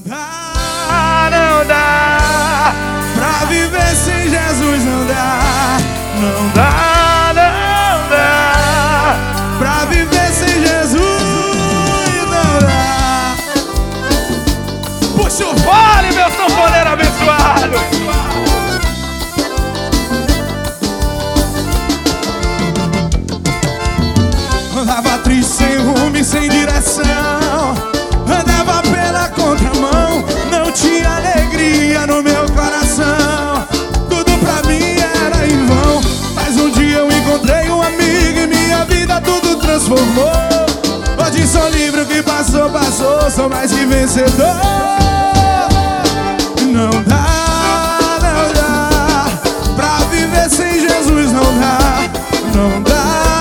não dá. Pra viver sem Jesus não dá. Não dá, não dá. Pra viver sem Jesus não dá. Puxa o fole, meu sanfoneiro abençoado. Andava triste, sem rumo e sem direção. Andava pela contramão. Não tinha alegria no meu coração. Tudo pra mim era em vão. Mas um dia eu encontrei um amigo e minha vida tudo transformou. Hoje sou livre, o que passou, passou. Sou mais que vencedor. Não dá, não dá. Pra viver sem Jesus não dá. Não dá.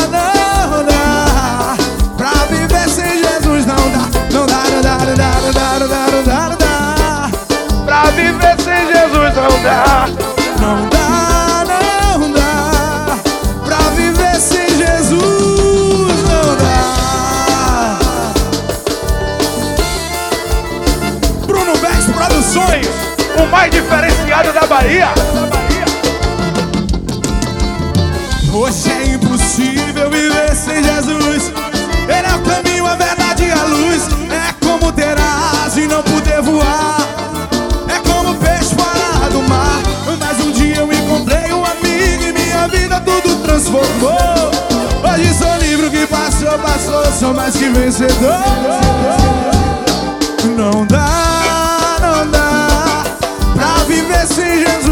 Pra viver sem Jesus não dá. Não dá, não dá. Pra viver sem Jesus não dá. Bruno Bex Produções, o mais diferenciado da Bahia. Hoje é impossível viver sem Jesus. Ele é o caminho, a verdade e a luz. É como ter asas e não poder voar. É como peixe fora do mar. Mas um dia eu encontrei um amigo e minha vida tudo transformou. Hoje sou livre, o que passou, passou. Sou mais que vencedor. Não dá, não dá. Pra viver sem Jesus